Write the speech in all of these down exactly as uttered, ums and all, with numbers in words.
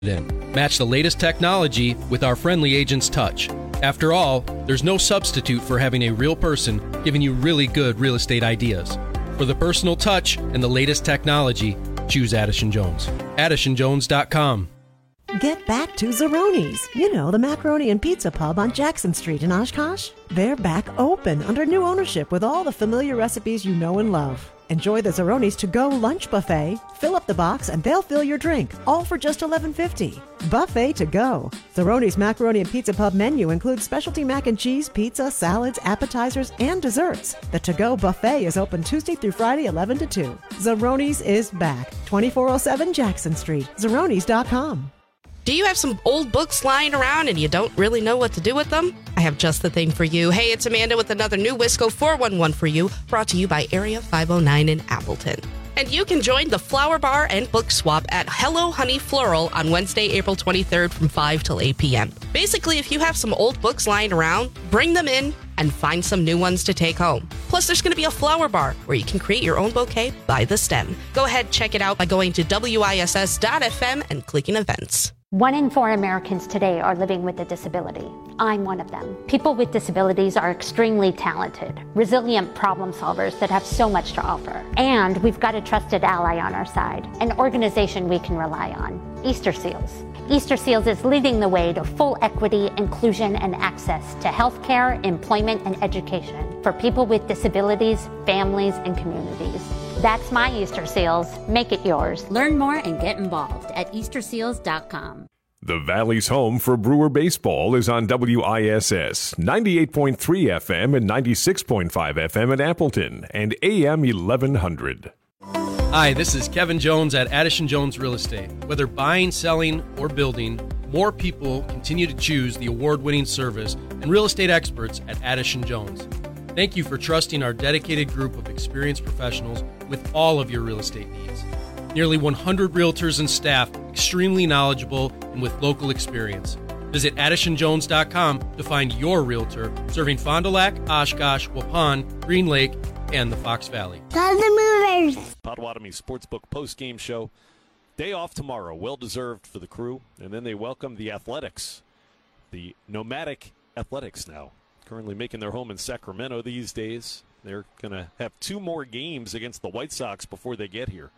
in. Match the latest technology with our friendly agent's touch. After all, there's no substitute for having a real person giving you really good real estate ideas. For the personal touch and the latest technology, choose Addison Jones. Addison Jones dot com. Get back to Zeroni's. You know, the macaroni and pizza pub on Jackson Street in Oshkosh. They're back open under new ownership with all the familiar recipes you know and love. Enjoy the Zeroni's to-go lunch buffet. Fill up the box and they'll fill your drink, all for just eleven fifty. Buffet to go. Zeroni's Macaroni and Pizza Pub menu includes specialty mac and cheese, pizza, salads, appetizers, and desserts. The to-go buffet is open Tuesday through Friday, eleven to two. Zeroni's is back. twenty-four oh seven Jackson Street. Zeronis dot com. Do you have some old books lying around and you don't really know what to do with them? I have just the thing for you. Hey, it's Amanda with another new Wisco four one one for you, brought to you by Area five oh nine in Appleton. And you can join the Flower Bar and Book Swap at Hello Honey Floral on Wednesday, April twenty-third from five till eight p.m. Basically, if you have some old books lying around, bring them in and find some new ones to take home. Plus, there's going to be a flower bar where you can create your own bouquet by the stem. Go ahead, check it out by going to W I S S dot F M and clicking events. One in four Americans today are living with a disability. I'm one of them. People with disabilities are extremely talented, resilient problem solvers that have so much to offer. And we've got a trusted ally on our side, an organization we can rely on, Easter Seals. Easter Seals is leading the way to full equity, inclusion, and access to healthcare, employment, and education for people with disabilities, families, and communities. That's my Easter Seals. Make it yours. Learn more and get involved at Easter Seals dot com. The Valley's home for Brewer baseball is on W I S S, ninety-eight point three F M and ninety-six point five F M in Appleton and A M eleven hundred. Hi, this is Kevin Jones at Addison Jones Real Estate. Whether buying, selling, or building, more people continue to choose the award-winning service and real estate experts at Addison Jones. Thank you for trusting our dedicated group of experienced professionals with all of your real estate needs. Nearly one hundred realtors and staff, extremely knowledgeable and with local experience. Visit Addison Jones dot com to find your realtor serving Fond du Lac, Oshkosh, Waupun, Green Lake, and the Fox Valley. Call the movers. Potawatomi Sportsbook post-game show. Day off tomorrow, well-deserved for the crew. And then they welcome the Athletics, the Nomadic Athletics now. Currently making their home in Sacramento these days. They're going to have two more games against the White Sox before they get here.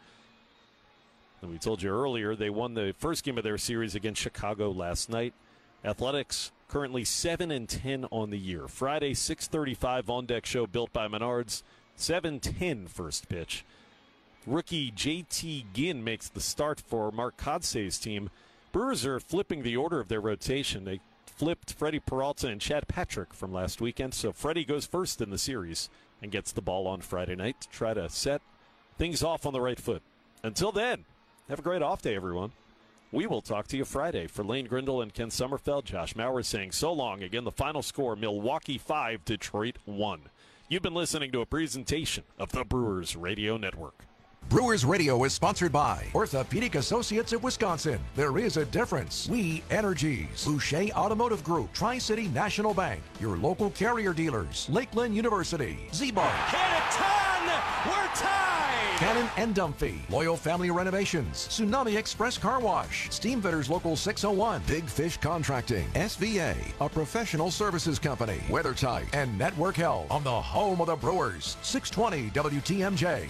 And we told you earlier, they won the first game of their series against Chicago last night. Athletics currently seven and ten on the year. Friday, six thirty-five on-deck show built by Menards. seven ten first pitch. Rookie J T Ginn makes the start for Mark Kodsay's team. Brewers are flipping the order of their rotation. They flipped Freddie Peralta and Chad Patrick from last weekend, so Freddie goes first in the series and gets the ball on Friday night to try to set things off on the right foot. Until then, have a great off day, everyone. We will talk to you Friday. For Lane Grindle and Ken Sommerfeld, Josh Maurer saying so long. Again, the final score, Milwaukee five, Detroit one. You've been listening to a presentation of the Brewers Radio Network. Brewers Radio is sponsored by Orthopedic Associates of Wisconsin. There is a difference. We Energies. Boucher Automotive Group. Tri-City National Bank. Your local carrier dealers. Lakeland University. Z-Bar. Canton! We're tied! Cannon and Dumphy. Loyal Family Renovations. Tsunami Express Car Wash. Steamfitters Local six oh one. Big Fish Contracting. S V A. A professional services company. WeatherTight. And Network Health. On the home of the Brewers. six twenty W T M J.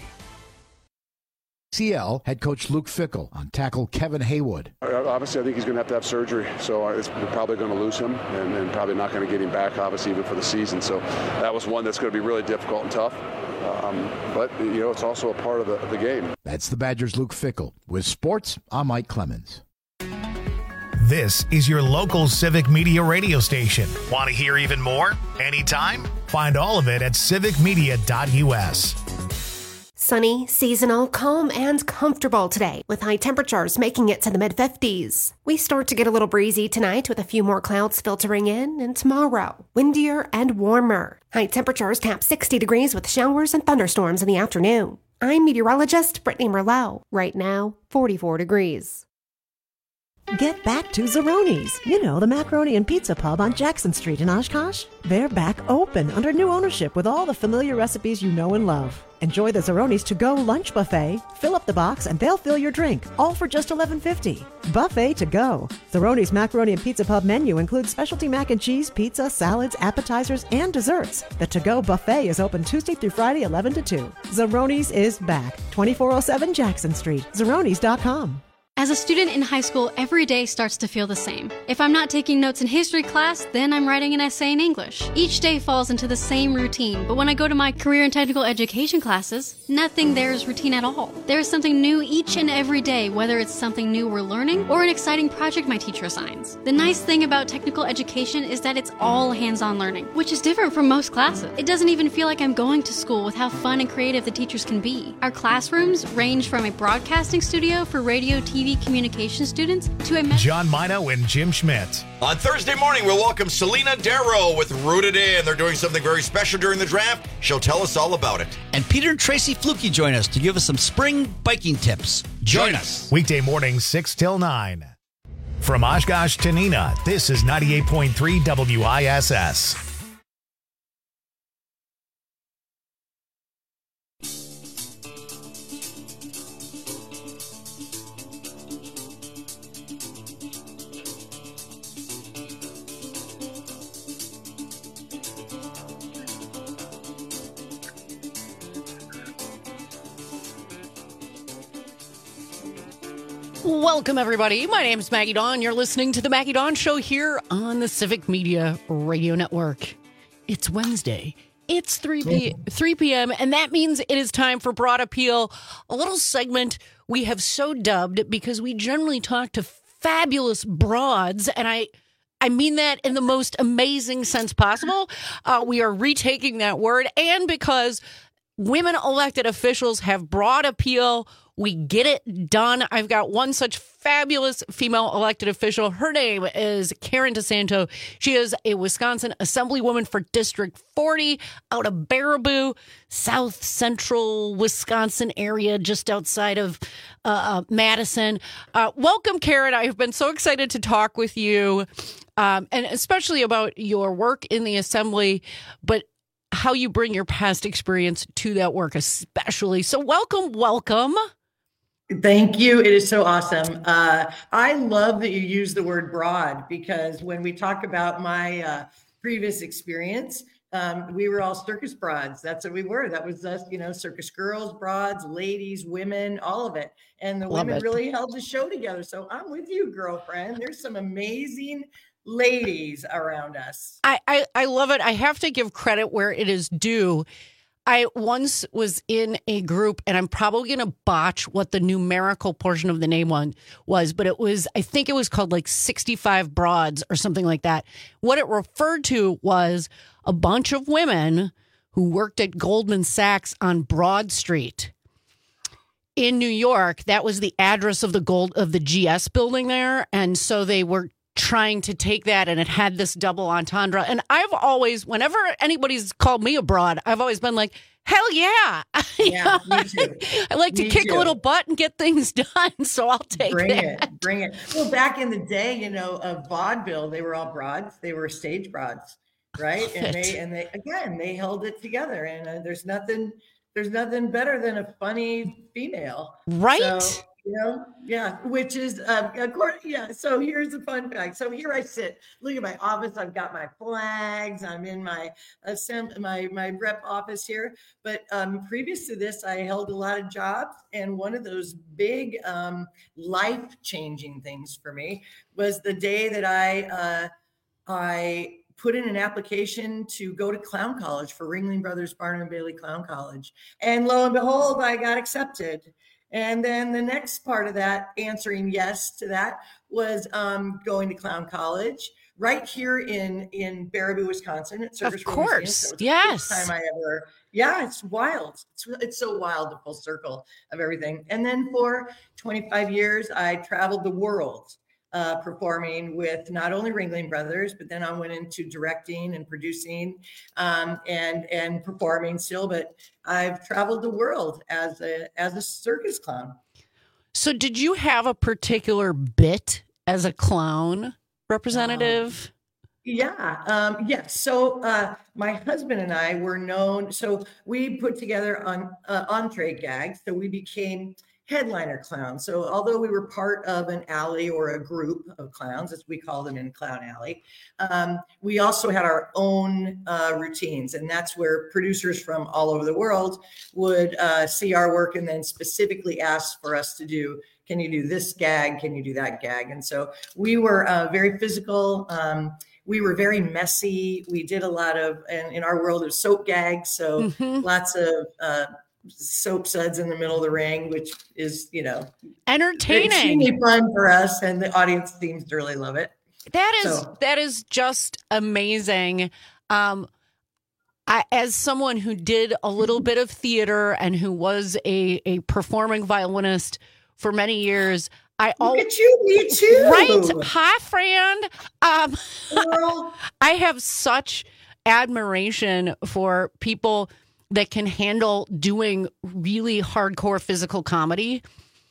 C L head coach Luke Fickell on tackle Kevin Haywood. Obviously, I think he's going to have to have surgery, so it's, we're probably going to lose him and, and probably not going to get him back, obviously, even for the season. So that was one that's going to be really difficult and tough. Um, but, you know, it's also a part of the, of the game. That's the Badgers' Luke Fickell. With sports, I'm Mike Clemens. This is your local Civic Media radio station. Want to hear even more? Anytime? Find all of it at civic media dot U S. Sunny, seasonal, calm, and comfortable today, with high temperatures making it to the mid-fifties. We start to get a little breezy tonight with a few more clouds filtering in, and tomorrow, windier and warmer. High temperatures cap sixty degrees with showers and thunderstorms in the afternoon. I'm meteorologist Brittany Merlot. Right now, forty-four degrees. Get back to Zeroni's. You know, the macaroni and pizza pub on Jackson Street in Oshkosh. They're back open under new ownership with all the familiar recipes you know and love. Enjoy the Zeroni's to-go lunch buffet. Fill up the box and they'll fill your drink, all for just eleven fifty. Buffet to go. Zeroni's Macaroni and Pizza Pub menu includes specialty mac and cheese, pizza, salads, appetizers, and desserts. The to-go buffet is open Tuesday through Friday, eleven to two. Zeroni's is back. twenty-four oh seven Jackson Street. Zeronis dot com. As a student in high school, every day starts to feel the same. If I'm not taking notes in history class, then I'm writing an essay in English. Each day falls into the same routine, but when I go to my career and technical education classes, nothing there is routine at all. There is something new each and every day, whether it's something new we're learning or an exciting project my teacher assigns. The nice thing about technical education is that it's all hands-on learning, which is different from most classes. It doesn't even feel like I'm going to school with how fun and creative the teachers can be. Our classrooms range from a broadcasting studio for radio, T V, communication students to a... John Mino and Jim Schmidt. On Thursday morning, we'll welcome Selena Darrow with Rooted In. They're doing something very special during the draft. She'll tell us all about it. And Peter and Tracy Flukie join us to give us some spring biking tips. Join us. Weekday mornings, six till nine. From Oshkosh to Neenah, this is ninety-eight point three W I S S. Welcome, everybody. My name is Maggie Dawn. You're listening to the Maggie Dawn Show here on the Civic Media Radio Network. It's Wednesday. It's three p.m., and that means it is time for Broad Appeal, a little segment we have so dubbed because we generally talk to fabulous broads, and I... I mean that in the most amazing sense possible. Uh, we are retaking that word, and because women elected officials have broad appeal, we get it done. I've got one such fabulous female elected official. Her name is Karen DeSanto. She is a Wisconsin Assemblywoman for District forty out of Baraboo, south central Wisconsin area, just outside of uh, Madison. Uh, welcome, Karen. I've been so excited to talk with you, um, and especially about your work in the Assembly, but how you bring your past experience to that work, especially. So welcome, welcome. Thank you. It is so awesome. Uh, I love that you use the word broad because when we talk about my uh, previous experience, um, we were all circus broads. That's what we were. That was us, you know, circus girls, broads, ladies, women, all of it. And the love women it. really held the show together. So I'm with you, girlfriend. There's some amazing ladies around us. I, I, I love it. I have to give credit where it is due. I once was in a group, and I'm probably going to botch what the numerical portion of the name one was, but it was, I think it was called like sixty-five Broads or something like that. What it referred to was a bunch of women who worked at Goldman Sachs on Broad Street in New York. That was the address of the gold of the G S building there. And so they were trying to take that, and it had this double entendre. And I've always, whenever anybody's called me a broad, I've always been like, hell yeah. Yeah, me too. I like to me kick too. a little butt and get things done, so I'll take bring that. it, bring it. Well, back in the day, you know, of vaudeville, they were all broads. They were stage broads, right? Love and it. they, and they, again, they held it together. And uh, there's nothing, there's nothing better than a funny female, right? So, you know, yeah, which is, um, of course, yeah. So here's a fun fact. So here I sit. Look at my office. I've got my flags. I'm in my assemb- my my rep office here. But um, previous to this, I held a lot of jobs, and one of those big um, life-changing things for me was the day that I uh, I put in an application to go to Clown College for Ringling Brothers Barnum and Bailey Clown College, and lo and behold, I got accepted. And then the next part of that, answering yes to that, was um, going to Clown College right here in in Baraboo, Wisconsin. At Circus Of course, Museum. So it was yes. The first time I ever, yeah, it's wild. It's it's so wild, the full circle of everything. And then for twenty-five years, I traveled the world. Uh, performing with not only Ringling Brothers, but then I went into directing and producing um, and and performing still. But I've traveled the world as a as a circus clown. So did you have a particular bit as a clown representative? Um, yeah. Um, yes. So uh, my husband and I were known. So we put together on uh, entree gags. So we became headliner clowns. So although we were part of an alley or a group of clowns, as we call them in Clown Alley, um, we also had our own uh, routines. And that's where producers from all over the world would uh, see our work and then specifically ask for us to do, can you do this gag? Can you do that gag? And so we were uh, very physical. Um, we were very messy. We did a lot of, and in our world of soap gags. So mm-hmm. lots of, uh, soap suds in the middle of the ring, which is, you know, entertaining, extremely fun for us, and the audience seems to really love it. That is so. that is just amazing. Um, I, as someone who did a little bit of theater and who was a a performing violinist for many years, I look at you, me too. Right, hi, friend. Um, I have such admiration for people that can handle doing really hardcore physical comedy.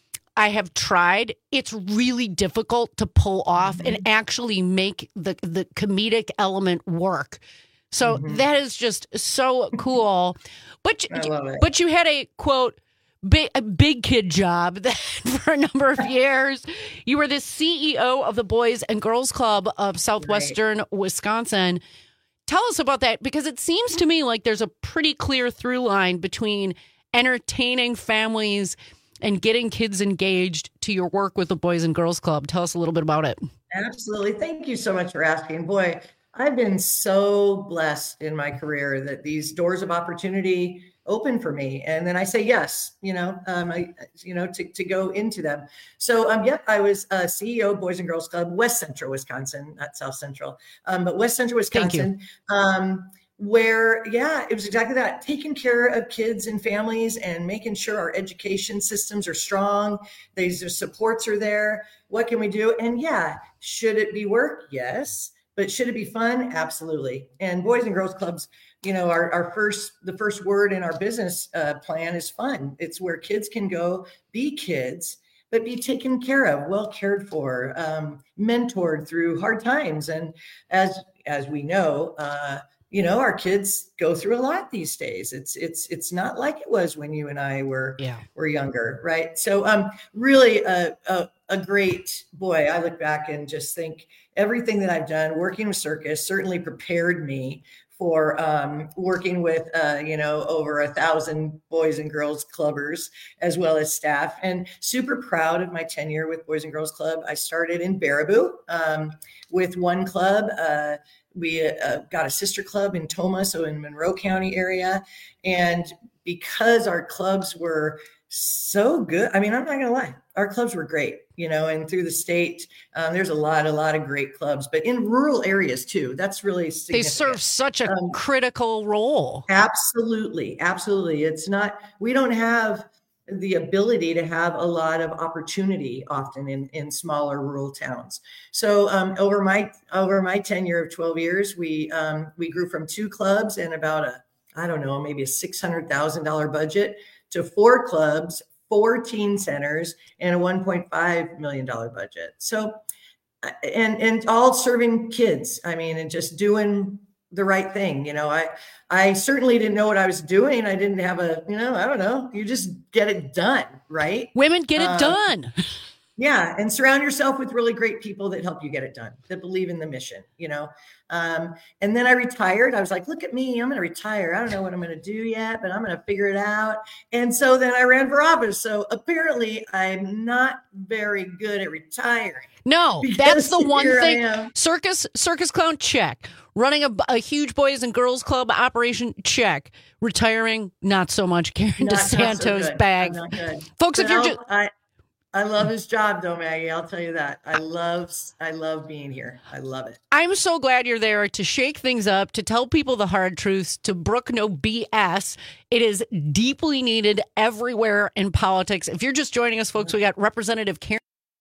I have tried. It's really difficult to pull off mm-hmm. and actually make the, the comedic element work. So mm-hmm. that is just so cool. But, I love it. but you had a, quote, big, a big kid job that for a number of years. You were the C E O of the Boys and Girls Club of Southwestern right. Wisconsin. Tell us about that, because it seems to me like there's a pretty clear through line between entertaining families and getting kids engaged to your work with the Boys and Girls Club. Tell us a little bit about it. Absolutely. Thank you so much for asking. Boy, I've been so blessed in my career that these doors of opportunity open for me. And then I say yes, you know, um, I, you know, to, to go into them. So, um, yep, I was a C E O of Boys and Girls Club, West Central Wisconsin, not South Central, um, but West Central Wisconsin, um, where, yeah, it was exactly that, taking care of kids and families and making sure our education systems are strong. These supports are there. What can we do? And yeah, should it be work? Yes. But should it be fun? Absolutely. And Boys and Girls Clubs, you know, our, our first, the first word in our business uh, plan is fun. It's where kids can go be kids, but be taken care of, well cared for, um, mentored through hard times. And as, as we know, uh, you know, our kids go through a lot these days. It's, it's, it's not like it was when you and I were, yeah. were younger. Right. So, um, really a, a, a great boy. I look back and just think everything that I've done working with circus certainly prepared me for um, working with, uh, you know, over a thousand Boys and Girls Clubbers, as well as staff, and super proud of my tenure with Boys and Girls Club. I started in Baraboo um, with one club. Uh, we uh, got a sister club in Tomah, so in Monroe County area. And because our clubs were so good, I mean, I'm not going to lie, our clubs were great, you know, and through the state, um, there's a lot, a lot of great clubs, but in rural areas too. That's really significant. They serve such a um, critical role. Absolutely. Absolutely. It's not, we don't have the ability to have a lot of opportunity often in, in smaller rural towns. So um, over my, over my tenure of twelve years, we, um, we grew from two clubs and about a, I don't know, maybe a six hundred thousand dollars budget to four clubs, fourteen centers, and a one point five million dollars budget. So, and, and all serving kids. I mean, and just doing the right thing. You know, I, I certainly didn't know what I was doing. I didn't have a, you know, I don't know, you just get it done. Right. Women get it um, done. Yeah. And surround yourself with really great people that help you get it done, that believe in the mission, you know? Um, and then I retired. I was like, look at me, I'm going to retire. I don't know what I'm going to do yet, but I'm going to figure it out. And so then I ran for office. So apparently I'm not very good at retiring. No, that's the one thing. Circus, circus clown, check. Running a, a huge Boys and Girls Club operation, check. Retiring, not so much. Karen Not- not so DeSanto's good. bag. I'm not good. Folks, if But you're I'll- just... I, I love his job though, Maggie. I'll tell you that. I love, I love being here. I love it. I'm so glad you're there to shake things up, to tell people the hard truths, to brook no B S. It is deeply needed everywhere in politics. If you're just joining us, folks, we got Representative Karen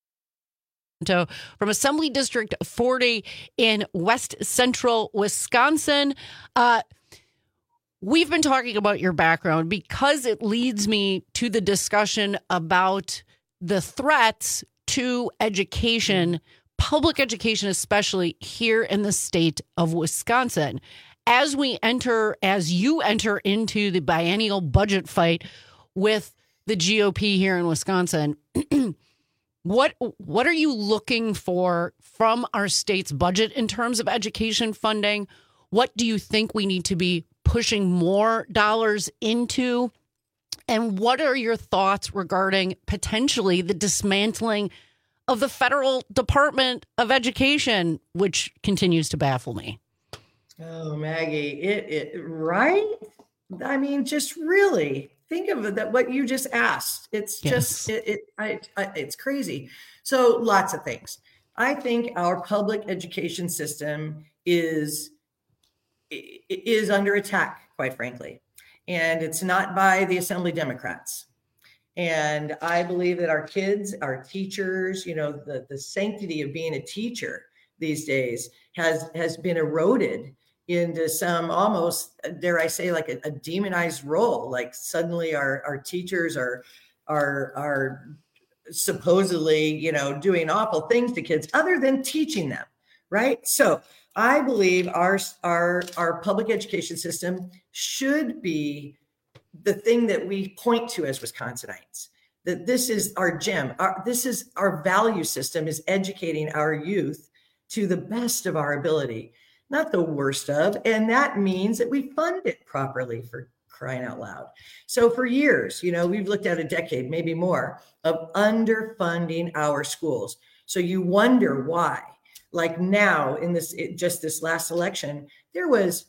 from Assembly District forty in West Central Wisconsin. Uh, we've been talking about your background because it leads me to the discussion about the threats to education public education, especially here in the state of Wisconsin. As we enter, as you enter into the biennial budget fight with the G O P here in Wisconsin, what what are you looking for from our state's budget in terms of education funding? What do you think we need to be pushing more dollars into? And what are your thoughts regarding potentially the dismantling of the federal Department of Education, which continues to baffle me? Oh, Maggie, it, it right? I mean, just really think of that. What you just asked, it's Yes. just it. it I, I, it's crazy. So lots of things. I think our public education system is is under attack, quite frankly, and it's not by the Assembly Democrats. And I believe that our kids, our teachers, you know, the the sanctity of being a teacher these days has has been eroded into some almost, dare I say, like a, a demonized role. Like suddenly our, our teachers are, are, are supposedly, you know, doing awful things to kids other than teaching them. Right. So I believe our, our, our public education system should be the thing that we point to as Wisconsinites, that this is our gem. Our, this is our value system, is educating our youth to the best of our ability. Not the worst of, and that means that we fund it properly, for crying out loud. So for years, you know, we've looked at a decade, maybe more, of underfunding our schools. So you wonder why. Like now in this, it, just this last election, there was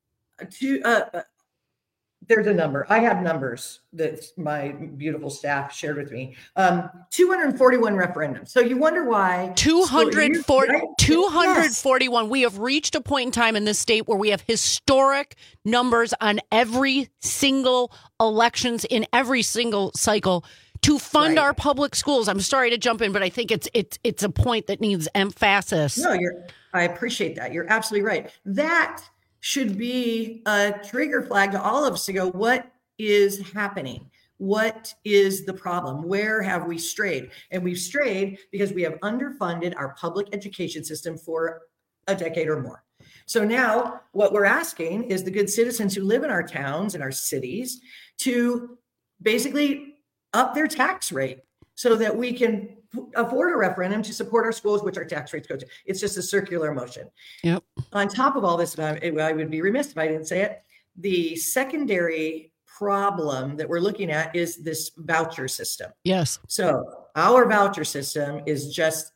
a two, uh, there's a number. I have numbers that my beautiful staff shared with me. Um, two hundred forty-one referendums. So you wonder why. two hundred forty, right? two hundred forty-one. Yes. We have reached a point in time in this state where we have historic numbers on every single elections in every single cycle to fund right. our public schools. I'm sorry to jump in, but I think it's it's it's a point that needs emphasis. No, you're. I appreciate that. You're absolutely right. That should be a trigger flag to all of us to go, what is happening? What is the problem? Where have we strayed? And we've strayed because we have underfunded our public education system for a decade or more. So now what we're asking is the good citizens who live in our towns and our cities to basically up their tax rate so that we can afford a referendum to support our schools, which our tax rates go to. It's just a circular motion. Yep. On top of all this, I would be remiss if I didn't say it. The secondary problem that we're looking at is this voucher system. Yes. So our voucher system is just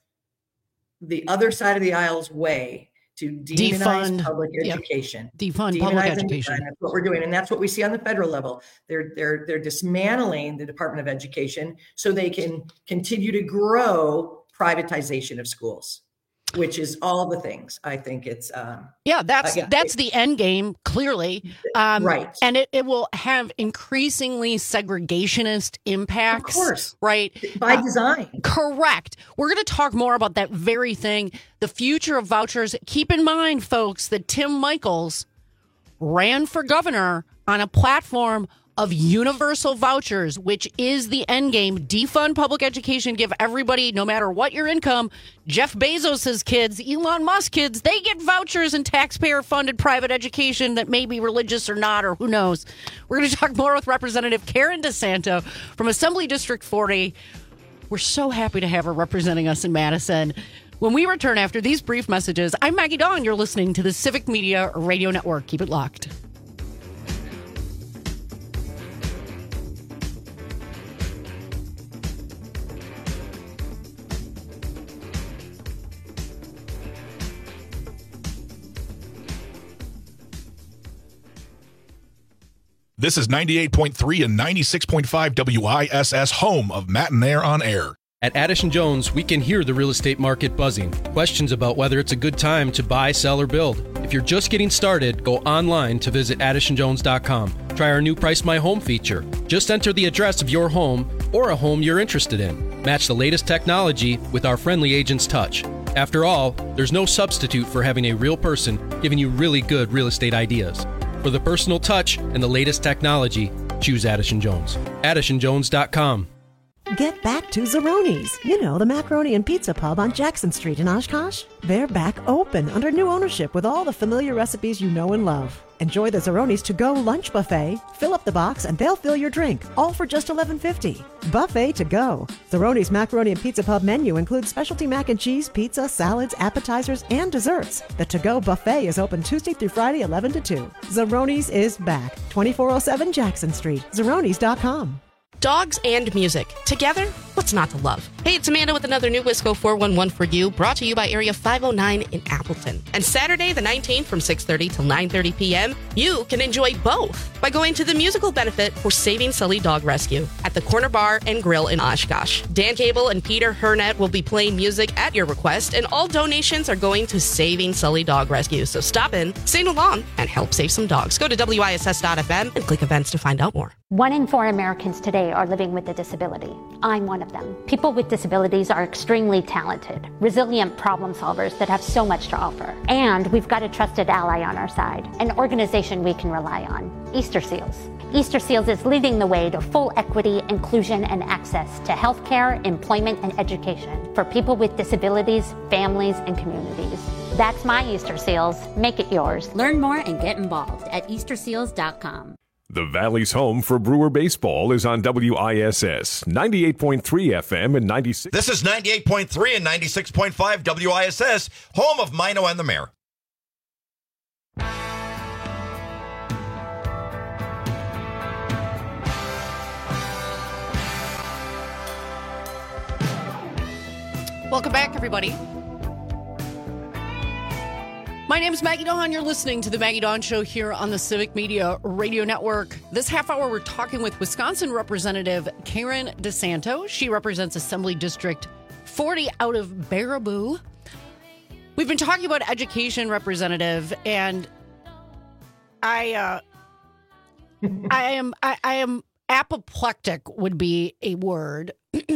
the other side of the aisle's way to demonize defund public education. Yep. Defund demonize public education. That's what we're doing. And that's what we see on the federal level. They're they're they're dismantling the Department of Education so they can continue to grow privatization of schools, which is all the things. I think it's um yeah, that's uh, yeah. that's the end game, clearly. Um, right. And it, it will have increasingly segregationist impacts. Of course. Right. By uh, design. Correct. We're going to talk more about that very thing, the future of vouchers. Keep in mind, folks, that Tim Michels ran for governor on a platform of universal vouchers, which is the end game. Defund public education, give everybody, no matter what your income, Jeff Bezos's kids, Elon Musk kids, they get vouchers and taxpayer-funded private education that may be religious or not, or who knows. We're going to talk more with Representative Karen DeSanto from Assembly District forty. We're so happy to have her representing us in Madison. When we return after these brief messages, I'm Maggie Dawn. You're listening to the Civic Media Radio Network. Keep it locked. This is ninety-eight point three and ninety-six point five W I S S, home of Matt and Air on Air. At Addison Jones, we can hear the real estate market buzzing. Questions about whether it's a good time to buy, sell, or build. If you're just getting started, go online to visit addison jones dot com. Try our new Price My Home feature. Just enter the address of your home or a home you're interested in. Match the latest technology with our friendly agent's touch. After all, there's no substitute for having a real person giving you really good real estate ideas. For the personal touch and the latest technology, choose Addison Jones. addison jones dot com. Get back to Zeroni's. You know, the macaroni and pizza pub on Jackson Street in Oshkosh. They're back open under new ownership with all the familiar recipes you know and love. Enjoy the Zeroni's to-go lunch buffet. Fill up the box and they'll fill your drink, all for just eleven fifty. Buffet to go. Zeroni's Macaroni and Pizza Pub menu includes specialty mac and cheese, pizza, salads, appetizers, and desserts. The to-go buffet is open Tuesday through Friday, eleven to two. Zeroni's is back. twenty-four oh seven Jackson Street. Zeronis dot com. Dogs and music. Together, what's not to love? Hey, it's Amanda with another new Wisco four one one for you, brought to you by Area five oh nine in Appleton. And Saturday the nineteenth from six thirty till nine thirty p.m., you can enjoy both by going to the musical benefit for Saving Sully Dog Rescue at the Corner Bar and Grill in Oshkosh. Dan Cable and Peter Hurnett will be playing music at your request, and all donations are going to Saving Sully Dog Rescue. So stop in, sing along, and help save some dogs. Go to W I S S dot F M and click events to find out more. One in four Americans today are living with a disability. I'm one of them. People with disabilities are extremely talented, resilient problem solvers that have so much to offer. And we've got a trusted ally on our side, an organization we can rely on, Easter Seals. Easter Seals is leading the way to full equity, inclusion, and access to healthcare, employment, and education for people with disabilities, families, and communities. That's my Easter Seals. Make it yours. Learn more and get involved at Easter Seals dot com. The Valley's home for Brewer baseball is on W I S S ninety-eight point three F M and ninety-six. This is ninety-eight point three and ninety-six point five W I S S, home of Mino and the Mayor. Welcome back, everybody. My name is Maggie Dawn. You're listening to the Maggie Dawn Show here on the Civic Media Radio Network. This half hour, we're talking with Wisconsin Representative Karen DeSanto. She represents Assembly District forty out of Baraboo. We've been talking about education, Representative, and I, uh, I am, I, I am apoplectic would be a word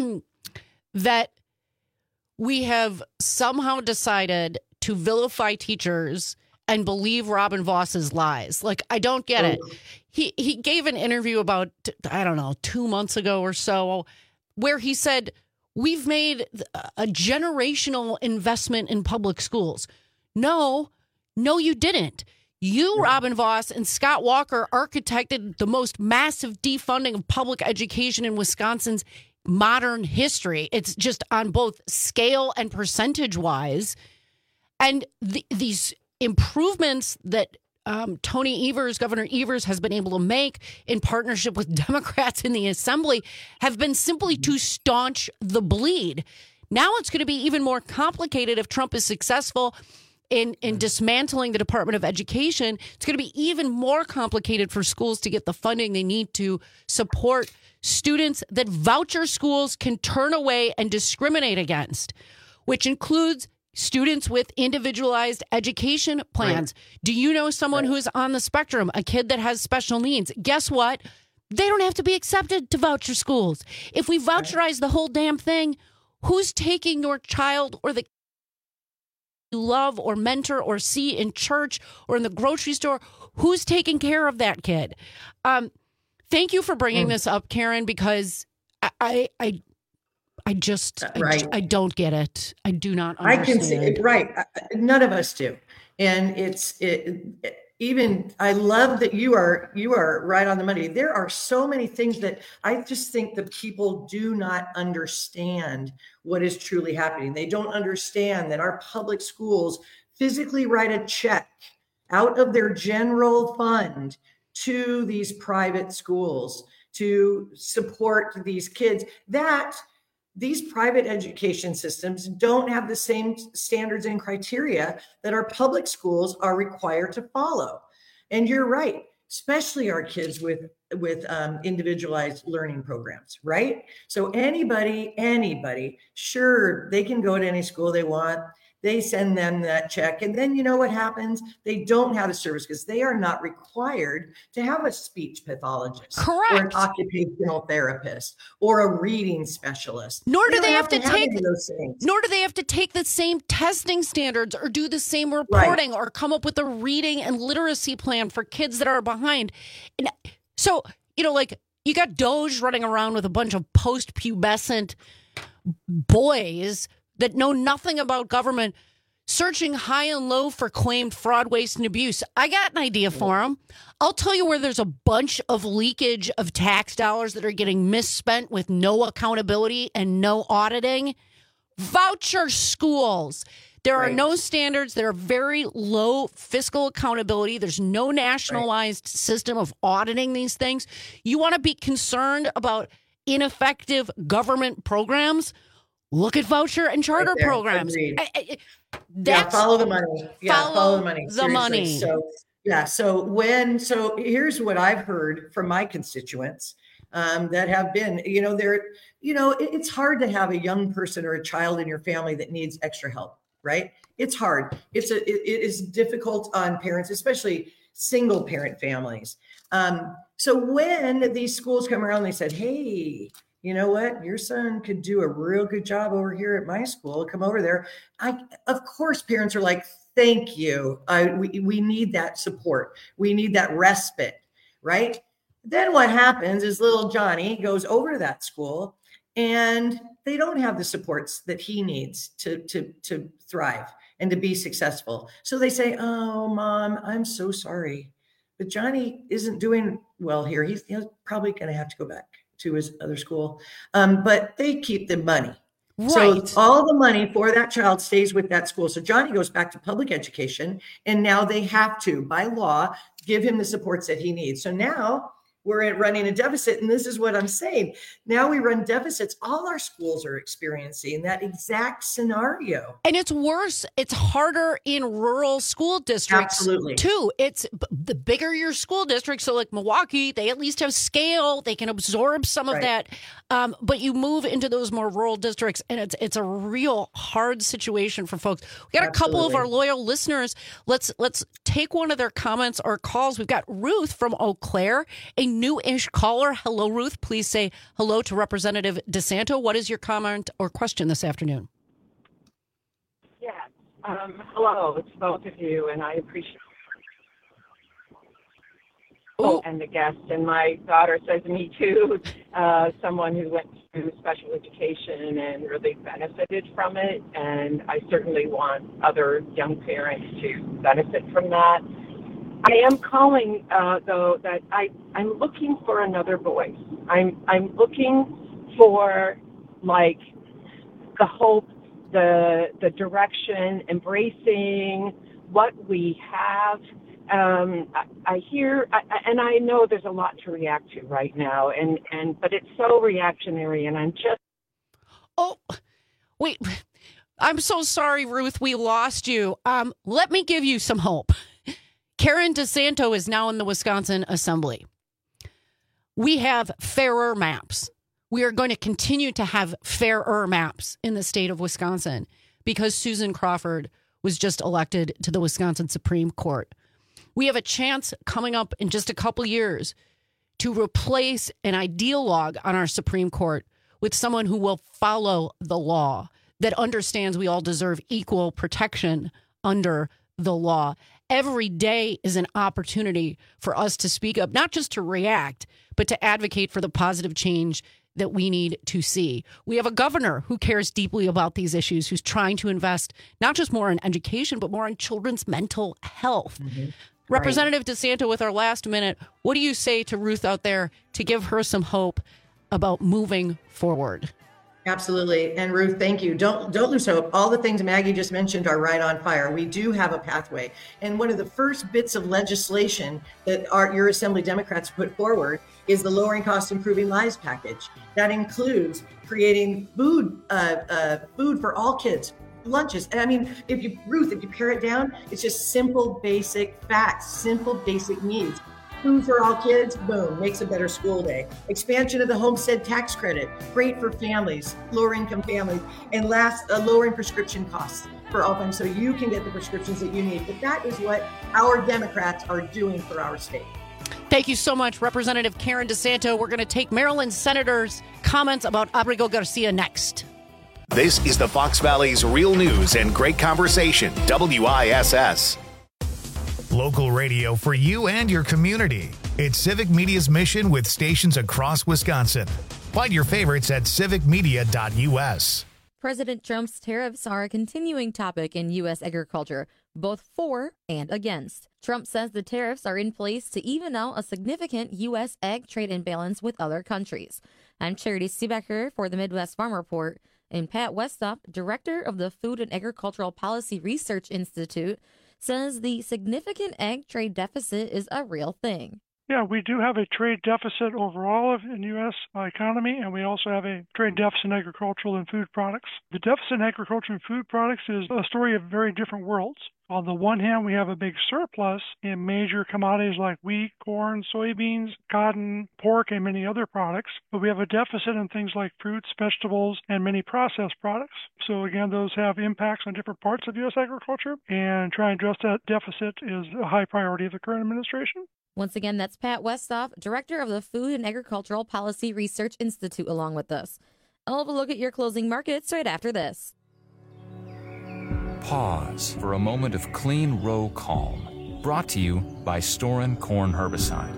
that we have somehow decided to vilify teachers and believe Robin Voss's lies. Like, I don't get it. He he gave an interview about, I don't know, two months ago or so, where he said, we've made a generational investment in public schools. No, no, you didn't. You, Robin Voss, and Scott Walker architected the most massive defunding of public education in Wisconsin's modern history. It's just on both scale and percentage-wise. And the, these improvements that um, Tony Evers, Governor Evers, has been able to make in partnership with Democrats in the Assembly have been simply to staunch the bleed. Now it's going to be even more complicated if Trump is successful in, in dismantling the Department of Education. It's going to be even more complicated for schools to get the funding they need to support students that voucher schools can turn away and discriminate against, which includes students with individualized education plans. Right. Do you know someone right. who's on the spectrum, a kid that has special needs? Guess what? They don't have to be accepted to voucher schools. If we voucherize right. the whole damn thing, who's taking your child or the you love or mentor or see in church or in the grocery store? Who's taking care of that kid? Um, thank you for bringing mm. this up, Karen, because I, I, I I just, right. I, I don't get it. I do not understand. I can see it, right. None of us do. And it's it, it, even, I love that you are, you are right on the money. There are so many things that I just think that people do not understand what is truly happening. They don't understand that our public schools physically write a check out of their general fund to these private schools to support these kids. That these private education systems don't have the same standards and criteria that our public schools are required to follow. And you're right, especially our kids with, with um, individualized learning programs, right? So anybody, anybody, sure, they can go to any school they want. They send them that check. And then you know what happens? They don't have the service because they are not required to have a speech pathologist. Correct. Or an occupational therapist or a reading specialist. Nor do they, they have, have to, to take those things. Nor do they have to take the same testing standards or do the same reporting right. or come up with a reading and literacy plan for kids that are behind. And so, you know, like You got Doge running around with a bunch of post-pubescent boys that know nothing about government, searching high and low for claimed fraud, waste, and abuse. I got an idea for them. I'll tell you where there's a bunch of leakage of tax dollars that are getting misspent with no accountability and no auditing. Voucher schools. There are right. no standards. There are very low fiscal accountability. There's no nationalized right. system of auditing these things. You want to be concerned about ineffective government programs? Look at voucher and charter right programs. I, I, yeah, follow the money. Yeah, follow, follow the money. The Seriously. money. So yeah, so when so here's what I've heard from my constituents um, that have been, you know, they're, you know, it, it's hard to have a young person or a child in your family that needs extra help, right? It's hard. It's a it, it is difficult on parents, especially single parent families. Um, so when these schools come around, they said, hey, you know what? Your son could do a real good job over here at my school. Come over there. I, of course, parents are like, thank you. I, we, we need that support. We need that respite, right? Then what happens is little Johnny goes over to that school and they don't have the supports that he needs to, to, to thrive and to be successful. So they say, oh, Mom, I'm so sorry, but Johnny isn't doing well here. He's, he's probably going to have to go back to his other school. Um, but they keep the money. Right. So all the money for that child stays with that school. So Johnny goes back to public education, and now they have to, by law, give him the supports that he needs. So now we're running a deficit. And this is what I'm saying. Now we run deficits. All our schools are experiencing that exact scenario. And it's worse. It's harder in rural school districts. Absolutely. Too. It's the bigger your school district. So like Milwaukee, they at least have scale. They can absorb some of Right. that. Um, but you move into those more rural districts, and it's it's a real hard situation for folks. We got a couple of Absolutely. our loyal listeners. Let's let's take one of their comments or calls. We've got Ruth from Eau Claire, a new-ish caller. Hello, Ruth. Please say hello to Representative DeSanto. What is your comment or question this afternoon? Yes. Um, hello. It's both of you, and I appreciate Oh, and the guest. And my daughter says me too, uh, someone who went through special education and really benefited from it. And I certainly want other young parents to benefit from that. I am calling, uh, though, that I, I'm looking for another voice. I'm, I'm looking for, like, the hope, the, the direction, embracing what we have. Um, I, I hear, I, and I know there's a lot to react to right now, and, and but it's so reactionary, and I'm just... Oh, wait. I'm so sorry, Ruth. We lost you. Um, let me give you some hope. Karen DeSanto is now in the Wisconsin Assembly. We have fairer maps. We are going to continue to have fairer maps in the state of Wisconsin because Susan Crawford was just elected to the Wisconsin Supreme Court. We have a chance coming up in just a couple years to replace an ideologue on our Supreme Court with someone who will follow the law, that understands we all deserve equal protection under the law. Every day is an opportunity for us to speak up, not just to react, but to advocate for the positive change that we need to see. We have a governor who cares deeply about these issues, who's trying to invest not just more in education, but more in children's mental health. Mm-hmm. Representative right. DeSanto, with our last minute, what do you say to Ruth out there to give her some hope about moving forward? Absolutely. And Ruth, thank you. Don't don't lose hope. All the things Maggie just mentioned are right on fire. We do have a pathway. And one of the first bits of legislation that our, your Assembly Democrats put forward is the Lowering Cost, Improving Lives package. That includes creating food, uh, uh, food for all kids, lunches. And I mean, if you, Ruth, if you pare it down, it's just simple, basic facts, simple, basic needs. Food for all kids, boom, makes a better school day. Expansion of the homestead tax credit, great for families, lower income families. And last, uh, lowering prescription costs for all families so you can get the prescriptions that you need. But that is what our Democrats are doing for our state. Thank you so much, Representative Karen DeSanto. We're going to take Maryland Senators' comments about Abrigo Garcia next. This is the Fox Valley's Real News and Great Conversation, W I S S. local radio for you and your community. It's Civic Media's mission with stations across Wisconsin. Find your favorites at civic media dot u s. President Trump's tariffs are a continuing topic in U S agriculture, both for and against. Trump says the tariffs are in place to even out a significant U S ag trade imbalance with other countries. I'm Charity Seebecker for the Midwest Farm Report, and Pat Westhoff, director of the Food and Agricultural Policy Research Institute, says the significant ag trade deficit is a real thing. Yeah, we do have a trade deficit overall in the U S economy, and we also have a trade deficit in agricultural and food products. The deficit in agriculture and food products is a story of very different worlds. On the one hand, we have a big surplus in major commodities like wheat, corn, soybeans, cotton, pork, and many other products. But we have a deficit in things like fruits, vegetables, and many processed products. So again, those have impacts on different parts of U S agriculture, and trying to address that deficit is a high priority of the current administration. Once again, that's Pat Westhoff, director of the Food and Agricultural Policy Research Institute, along with us. I'll have a look at your closing markets right after this. Pause for a moment of clean row calm. Brought to you by Storen Corn Herbicide.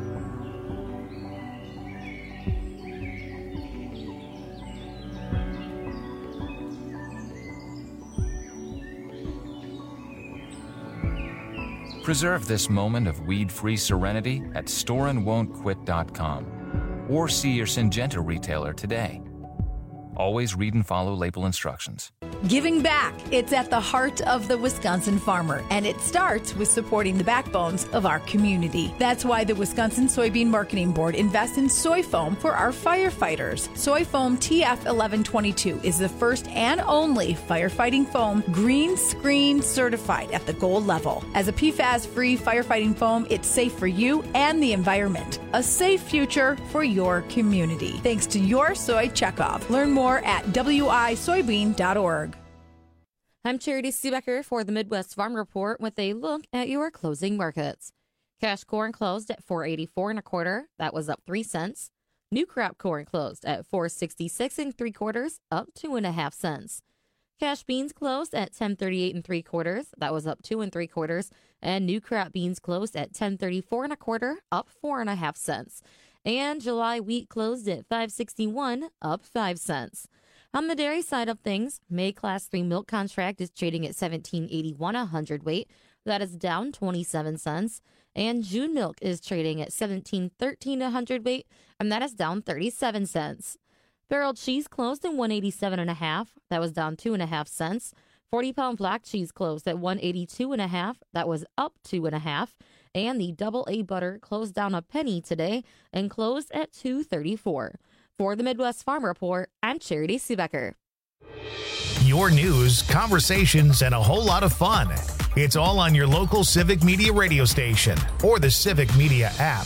Preserve this moment of weed-free serenity at storen won't quit dot com or see your Syngenta retailer today. Always read and follow label instructions. Giving back. It's at the heart of the Wisconsin farmer, and it starts with supporting the backbones of our community. That's why the Wisconsin Soybean Marketing Board invests in soy foam for our firefighters. Soy foam T F eleven twenty-two is the first and only firefighting foam green screen certified at the gold level. As a P FAS-free firefighting foam, it's safe for you and the environment. A safe future for your community. Thanks to your Soy Checkoff. Learn more at w i soybean dot org. I'm Charity Seebecker for the Midwest Farm Report with a look at your closing markets. Cash corn closed at four eighty-four and a quarter. That was up three cents. New crop corn closed at four sixty-six and three quarters, up two and a half cents. Cash beans closed at ten thirty-eight and three quarters. That was up two and three quarters. And new crop beans closed at ten thirty-four and a quarter, up four and a half cents. And July wheat closed at five sixty-one, up five cents. On the dairy side of things, May Class three milk contract is trading at seventeen eighty-one a hundredweight. That is down twenty-seven cents. And June milk is trading at seventeen thirteen a hundredweight, and that is down thirty-seven cents. Barrel cheese closed at one eighty-seven and a half. That was down two and a half cents. forty pound black cheese closed at one eighty-two and a half. That was up two and a half. And the double A butter closed down a penny today and closed at two thirty-four. For the Midwest Farm Report, I'm Charity Seebecker. Your news, conversations, and a whole lot of fun. It's all on your local Civic Media radio station or the Civic Media app.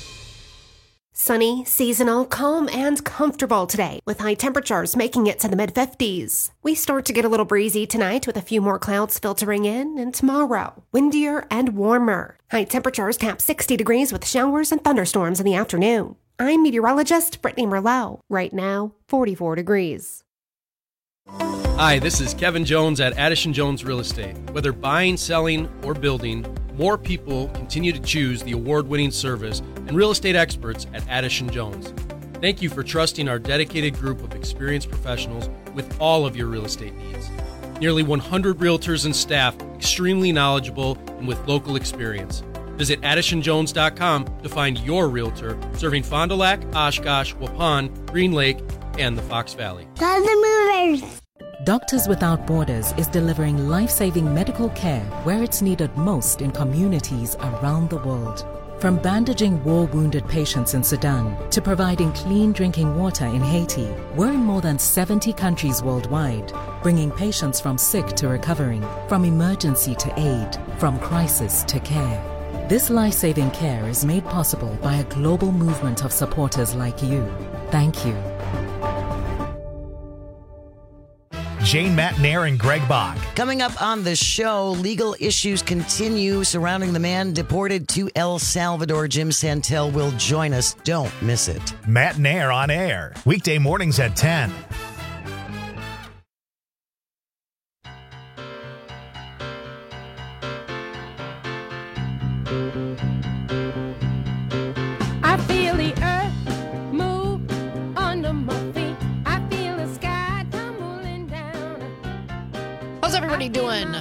Sunny, seasonal, calm, and comfortable today, with high temperatures making it to the mid fifties. We start to get a little breezy tonight with a few more clouds filtering in, and tomorrow, windier and warmer. High temperatures cap sixty degrees with showers and thunderstorms in the afternoon. I'm meteorologist Brittany Merlot. Right now, forty-four degrees. Hi, this is Kevin Jones at Addison Jones Real Estate. Whether buying, selling, or building, more people continue to choose the award-winning service and real estate experts at Addison Jones. Thank you for trusting our dedicated group of experienced professionals with all of your real estate needs. Nearly one hundred realtors and staff, extremely knowledgeable and with local experience. Visit addison jones dot com to find your realtor serving Fond du Lac, Oshkosh, Waupun, Green Lake, and the Fox Valley. Doctors Without Borders is delivering life-saving medical care where it's needed most in communities around the world. From bandaging war-wounded patients in Sudan to providing clean drinking water in Haiti, we're in more than seventy countries worldwide, bringing patients from sick to recovering, from emergency to aid, from crisis to care. This life-saving care is made possible by a global movement of supporters like you. Thank you. Jane Matnair and Greg Bach. Coming up on the show, legal issues continue surrounding the man deported to El Salvador. Jim Santel will join us. Don't miss it. Matnair on air, weekday mornings at ten. I feel the earth move under my feet. I feel the sky tumbling down. How's everybody doing?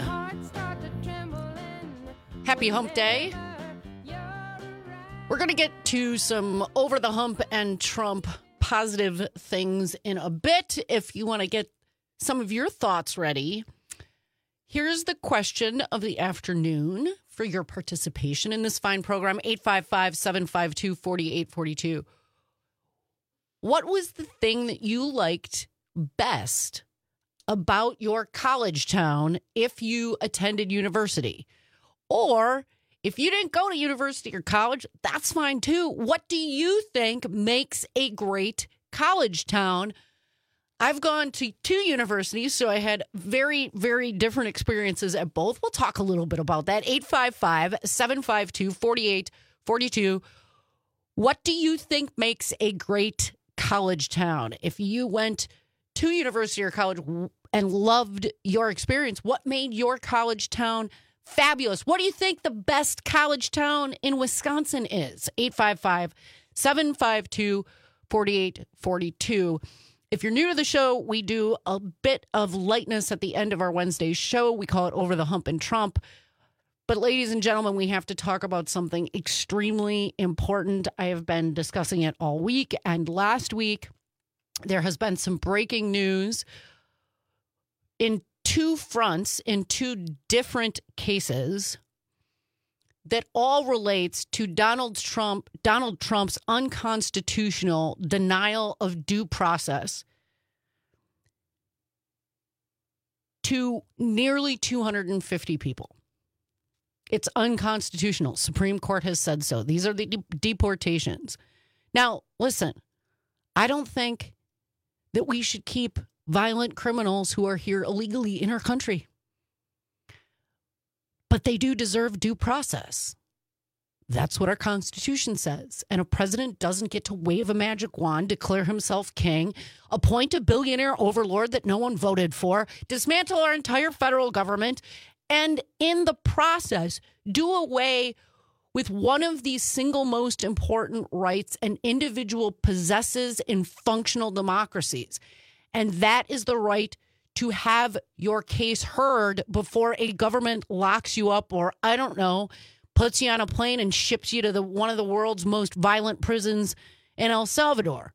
Happy Hump Day. We're going to get to some over the hump and Trump positive things in a bit. If you want to get some of your thoughts ready, here's the question of the afternoon for your participation in this fine program, eight five five, seven five two, four eight four two. What was the thing that you liked best about your college town if you attended university? Or if you didn't go to university or college, that's fine too. What do you think makes a great college town? I've gone to two universities, so I had very, very different experiences at both. We'll talk a little bit about that. eight five five, seven five two, four eight four two. What do you think makes a great college town? If you went to university or college and loved your experience, what made your college town fabulous? What do you think the best college town in Wisconsin is? eight five five, seven five two, four eight four two. If you're new to the show, we do a bit of lightness at the end of our Wednesday show. We call it Over the Hump and Trump. But ladies and gentlemen, we have to talk about something extremely important. I have been discussing it all week. And last week, there has been some breaking news in two fronts, in two different cases, that all relates to Donald Trump, Donald Trump's unconstitutional denial of due process to nearly two hundred fifty people. It's unconstitutional. Supreme Court has said so. These are the de- deportations. Now, listen, I don't think that we should keep violent criminals who are here illegally in our country. But they do deserve due process. That's what our Constitution says. And a president doesn't get to wave a magic wand, declare himself king, appoint a billionaire overlord that no one voted for, dismantle our entire federal government, and in the process, do away with one of the single most important rights an individual possesses in functional democracies. And that is the right to have your case heard before a government locks you up or, I don't know, puts you on a plane and ships you to the one of the world's most violent prisons in El Salvador.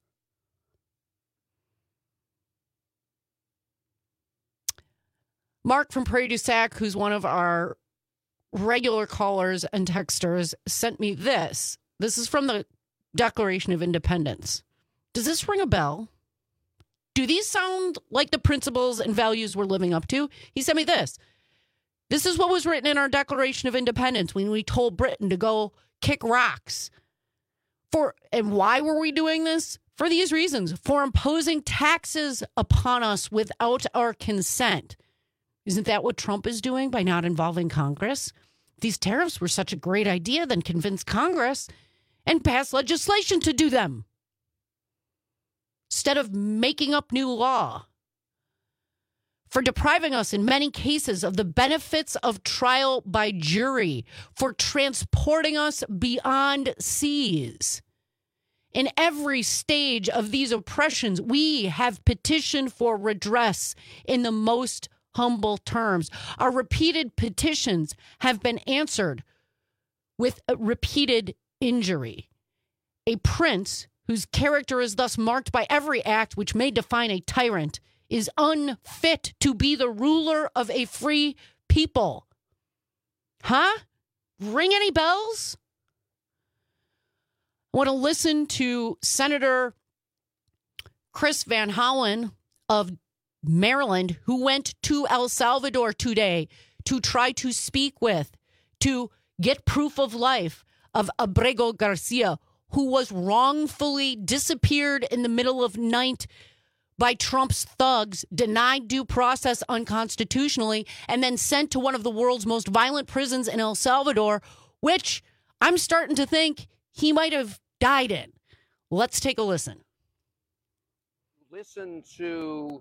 Mark from Prairie du Sac, who's one of our regular callers and texters, sent me this. This is from the Declaration of Independence. Does this ring a bell? Do these sound like the principles and values we're living up to? He sent me this. This is what was written in our Declaration of Independence when we told Britain to go kick rocks. For and why were we doing this? For these reasons. For imposing taxes upon us without our consent. Isn't that what Trump is doing by not involving Congress? If these tariffs were such a great idea, then convince Congress and pass legislation to do them, instead of making up new law. For depriving us in many cases of the benefits of trial by jury, for transporting us beyond seas. In every stage of these oppressions, we have petitioned for redress in the most humble terms. Our repeated petitions have been answered with a repeated injury. A prince whose character is thus marked by every act which may define a tyrant, is unfit to be the ruler of a free people. Huh? Ring any bells? I want to listen to Senator Chris Van Hollen of Maryland, who went to El Salvador today to try to speak with, to get proof of life of Abrego Garcia, who was wrongfully disappeared in the middle of night by Trump's thugs, denied due process unconstitutionally, and then sent to one of the world's most violent prisons in El Salvador, which I'm starting to think he might have died in. Let's take a listen. Listen to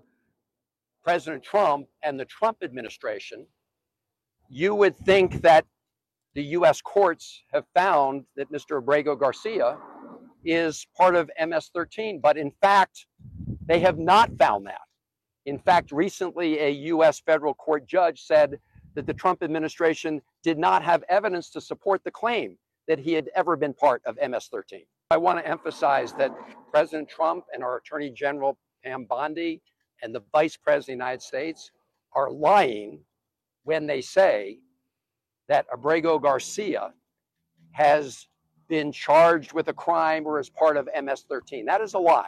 President Trump and the Trump administration, you would think that the U S courts have found that Mister Abrego Garcia is part of M S thirteen, but in fact, they have not found that. In fact, recently a U S federal court judge said that the Trump administration did not have evidence to support the claim that he had ever been part of M S thirteen. I want to emphasize that President Trump and our Attorney General Pam Bondi and the Vice President of the United States are lying when they say that Abrego Garcia has been charged with a crime or is part of M S thirteen. That is a lie.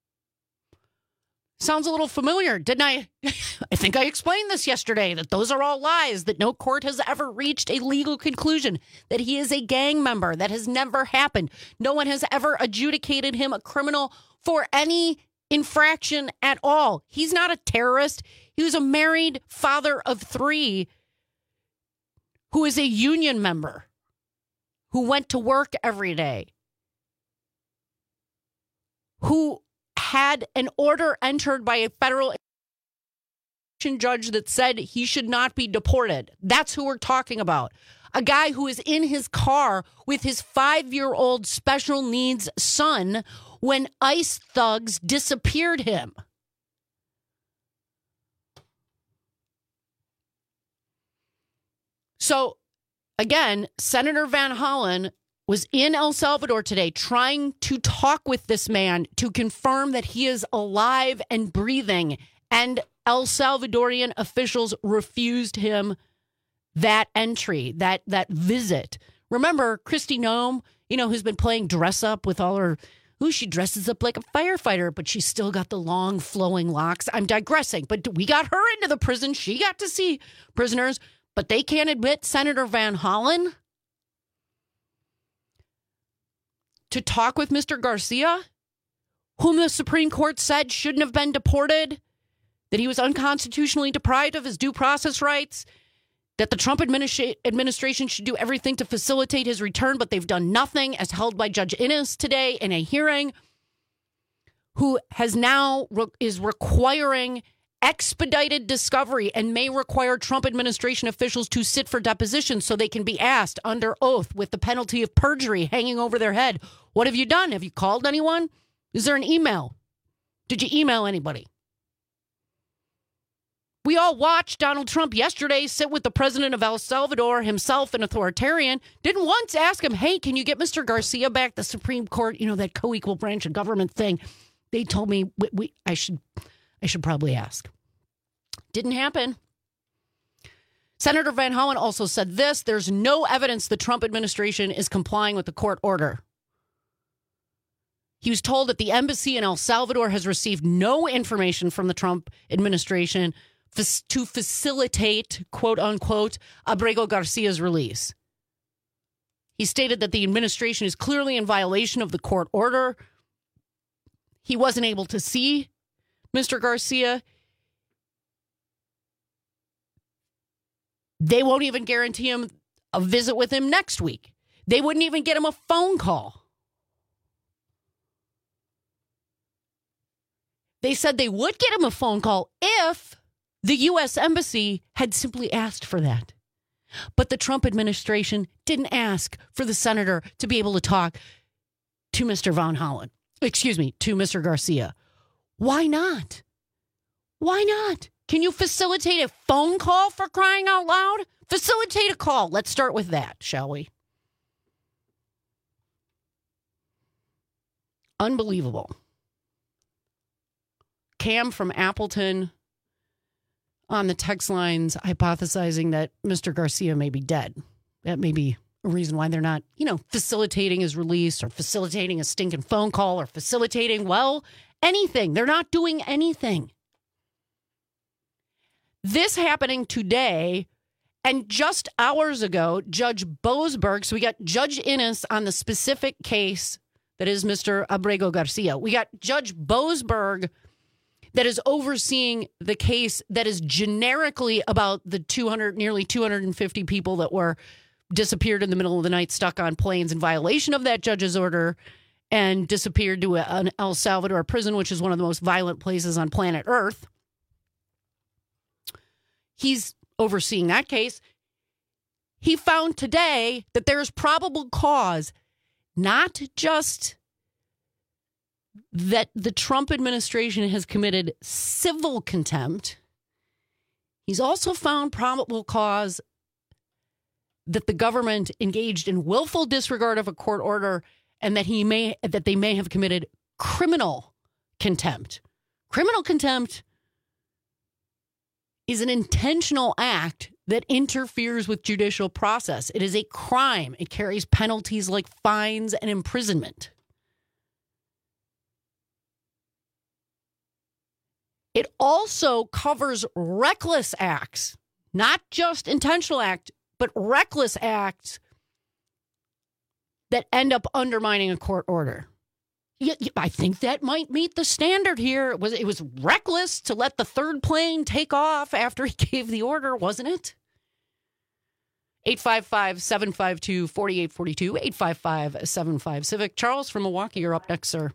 Sounds a little familiar, didn't I? I think I explained this yesterday, that those are all lies, that no court has ever reached a legal conclusion, that he is a gang member. That has never happened. No one has ever adjudicated him a criminal for any infraction at all. He's not a terrorist. He was a married father of three who is a union member, who went to work every day, who had an order entered by a federal judge that said he should not be deported. That's who we're talking about. A guy who is in his car with his five-year-old special needs son when ICE thugs disappeared him. So, again, Senator Van Hollen was in El Salvador today trying to talk with this man to confirm that he is alive and breathing, and El Salvadorian officials refused him that entry, that that visit. Remember, Kristi Noem, you know, who's been playing dress up with all her, ooh, she dresses up like a firefighter, but she's still got the long flowing locks. I'm digressing, but we got her into the prison. She got to see prisoners, but they can't admit Senator Van Hollen to talk with Mister Garcia, whom the Supreme Court said shouldn't have been deported, that he was unconstitutionally deprived of his due process rights, that the Trump administra- administration should do everything to facilitate his return, but they've done nothing, as held by Judge Innes today in a hearing, who has now re- is requiring expedited discovery and may require Trump administration officials to sit for deposition so they can be asked under oath with the penalty of perjury hanging over their head. What have you done? Have you called anyone? Is there an email? Did you email anybody? We all watched Donald Trump yesterday sit with the president of El Salvador, himself an authoritarian. Didn't once ask him, hey, can you get Mister Garcia back? The Supreme Court, you know, that co-equal branch of government thing. They told me we, we I should I should probably ask. Didn't happen. Senator Van Hollen also said this: there's no evidence the Trump administration is complying with the court order. He was told that the embassy in El Salvador has received no information from the Trump administration to facilitate, quote unquote, Abrego Garcia's release. He stated that the administration is clearly in violation of the court order. He wasn't able to see Mister Garcia. They won't even guarantee him a visit with him next week. They wouldn't even get him a phone call. They said they would get him a phone call if the U S Embassy had simply asked for that. But the Trump administration didn't ask for the senator to be able to talk to Mister Van Hollen. Excuse me, to Mister Garcia. Why not? Why not? Can you facilitate a phone call, for crying out loud? Facilitate a call. Let's start with that, shall we? Unbelievable. Cam from Appleton on the text lines hypothesizing that Mister Garcia may be dead. That may be a reason why they're not, you know, facilitating his release or facilitating a stinking phone call or facilitating, well, anything. They're not doing anything. This happening today, and just hours ago, Judge Boasberg, so we got Judge Innes on the specific case that is Mister Abrego Garcia. We got Judge Boasberg that is overseeing the case that is generically about the two hundred, nearly two hundred fifty people that were disappeared in the middle of the night, stuck on planes in violation of that judge's order, and disappeared to a, an El Salvador prison, which is one of the most violent places on planet Earth. He's overseeing that case. he found today that there's probable cause, not just that the Trump administration has committed civil contempt. He's also found probable cause that the government engaged in willful disregard of a court order and that he may that they may have committed criminal contempt. Criminal contempt is an intentional act that interferes with judicial process. It is a crime. It carries penalties like fines and imprisonment. It also covers reckless acts, not just intentional acts, but reckless acts that end up undermining a court order. I think that might meet the standard here. It was, it was reckless to let the third plane take off after he gave the order, wasn't it? eight five five, seven five two, four eight four two, eight five five, seven five Civic. Charles from Milwaukee, you're up next, sir.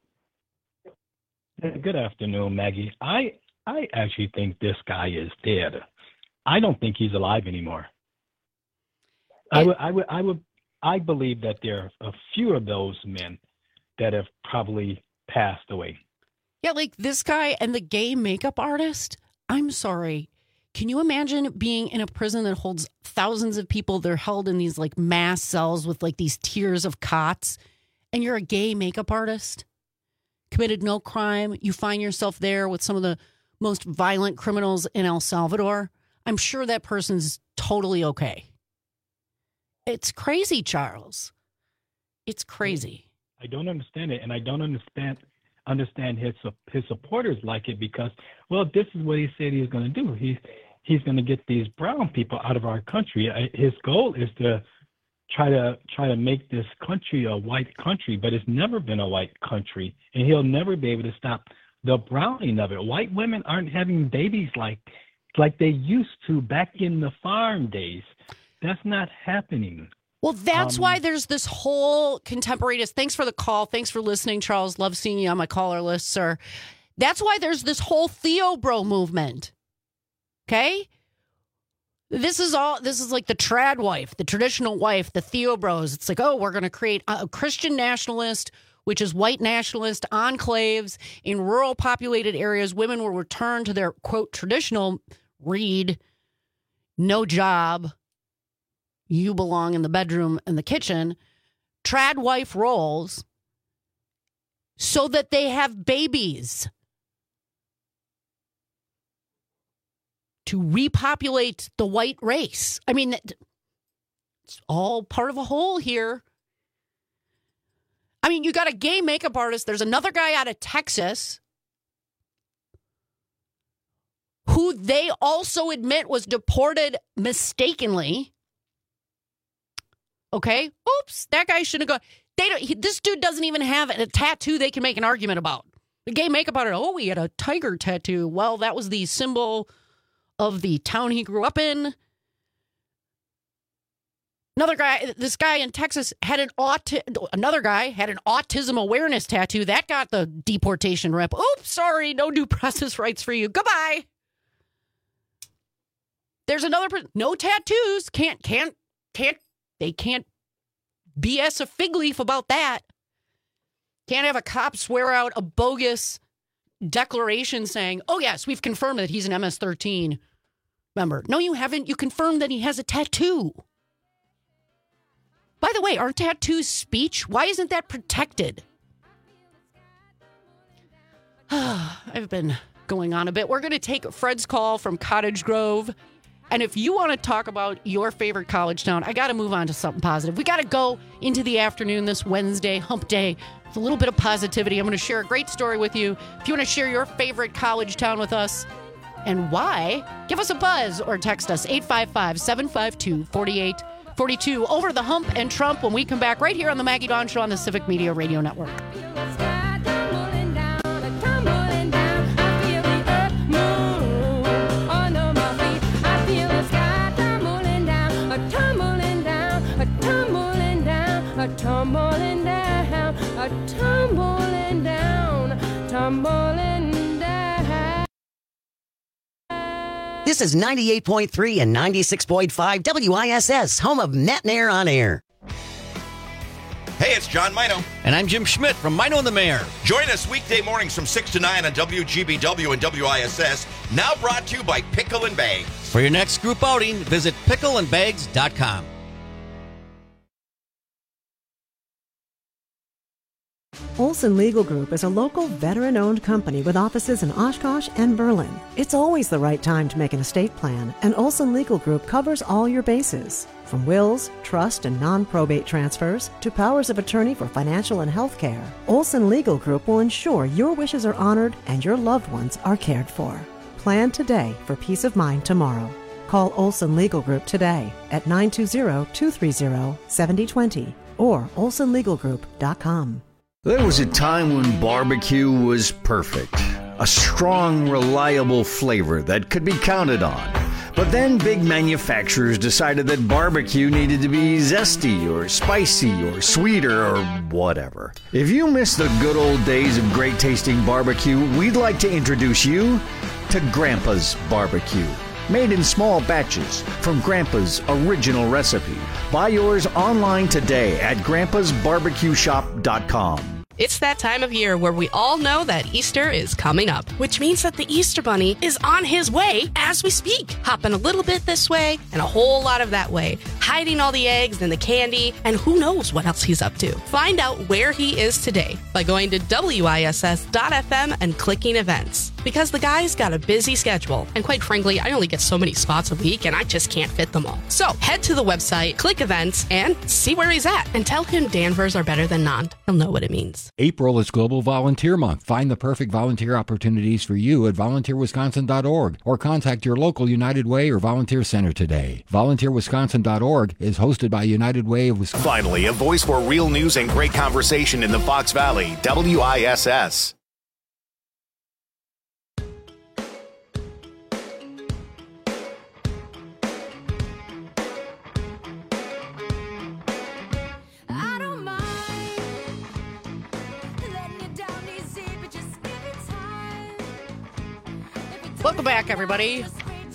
Good afternoon, Maggie. I I actually think this guy is dead. I don't think he's alive anymore. I would I would I would I believe that there are a few of those men that have probably passed away. Yeah, like this guy and the gay makeup artist. I'm sorry. Can you imagine being in a prison that holds thousands of people? They're held in these like mass cells with like these tiers of cots, and you're a gay makeup artist? Committed no crime. You find yourself there with some of the most violent criminals in El Salvador. I'm sure that person's totally okay. It's crazy, Charles. It's crazy. I don't understand it, and I don't understand understand his his supporters like it because, well, this is what he said he was going to do. He's he's going to get these brown people out of our country. His goal is to try to try to make this country a white country, but it's never been a white country, and he'll never be able to stop the browning of it. White women aren't having babies like like they used to back in the farm days. That's not happening. Well, that's Um, why there's this whole contemporaneous. Thanks for the call. Thanks for listening, Charles. Love seeing you on my caller list, sir. That's why there's this whole Theo Bro movement. Okay? This is all, this is like the trad wife, the traditional wife, the Theo Bros. It's like, oh, we're going to create a Christian nationalist, which is white nationalist enclaves in rural populated areas. Women will return to their, quote, traditional read, no job, you belong in the bedroom and the kitchen, trad wife roles so that they have babies to repopulate the white race. I mean, it's all part of a whole here. I mean, you got a gay makeup artist. There's another guy out of Texas who they also admit was deported mistakenly. Okay. Oops. That guy shouldn't have gone. They don't, he, this dude doesn't even have a tattoo they can make an argument about. The gay makeup artist, oh, he had a tiger tattoo. Well, that was the symbol of the town he grew up in. Another guy, this guy in Texas had an auti- another guy had an autism awareness tattoo. That got the deportation rep. Oops, sorry, no due process rights for you. Goodbye. There's another person, no tattoos. Can't, can't, can't. They can't B S a fig leaf about that. Can't have a cop swear out a bogus declaration saying, oh, yes, we've confirmed that he's an M S thirteen member. No, you haven't. You confirmed that he has a tattoo. By the way, aren't tattoos speech? Why isn't that protected? I've been going on a bit. We're going to take Fred's call from Cottage Grove. And if you want to talk about your favorite college town, I got to move on to something positive. We got to go into the afternoon this Wednesday, hump day, with a little bit of positivity. I'm going to share a great story with you. If you want to share your favorite college town with us and why, give us a buzz or text us eight five five, seven five two, four eight four two. Over the hump and Trump when we come back right here on the Maggie Dawn Show on the Civic Media Radio Network. Tumbling down, a tumbling down, tumbling down. This is ninety-eight point three and ninety-six point five W I S S, home of Matt Nair on Air. Hey, it's John Mino. And I'm Jim Schmidt from Mino and the Mayor. Join us weekday mornings from six to nine on W G B W and W I S S. Now brought to you by Pickle and Bags. For your next group outing, visit pickle and bags dot com. Olson Legal Group is a local veteran-owned company with offices in Oshkosh and Berlin. It's always the right time to make an estate plan, and Olson Legal Group covers all your bases. From wills, trust, and non-probate transfers to powers of attorney for financial and health care, Olson Legal Group will ensure your wishes are honored and your loved ones are cared for. Plan today for peace of mind tomorrow. Call Olson Legal Group today at nine two zero, two three zero, seven zero two zero or olson legal group dot com. There was a time when barbecue was perfect. A strong, reliable flavor that could be counted on. But then big manufacturers decided that barbecue needed to be zesty or spicy or sweeter or whatever. If you miss the good old days of great tasting barbecue, we'd like to introduce you to Grandpa's Barbecue. Made in small batches from Grandpa's original recipe. Buy yours online today at grandpas barbecue shop dot com. It's that time of year where we all know that Easter is coming up, which means that the Easter Bunny is on his way as we speak, hopping a little bit this way and a whole lot of that way, hiding all the eggs and the candy, and who knows what else he's up to. Find out where he is today by going to W I S S dot F M and clicking events. Because the guy's got a busy schedule, and quite frankly, I only get so many spots a week and I just can't fit them all. So head to the website, click events, and see where he's at, and tell him Danvers are better than none. He'll know what it means. April is Global Volunteer Month. Find the perfect volunteer opportunities for you at volunteer wisconsin dot org or contact your local United Way or Volunteer Center today. volunteer wisconsin dot org is hosted by United Way of Wisconsin. Finally, a voice for real news and great conversation in the Fox Valley, W I S S. Welcome back, everybody.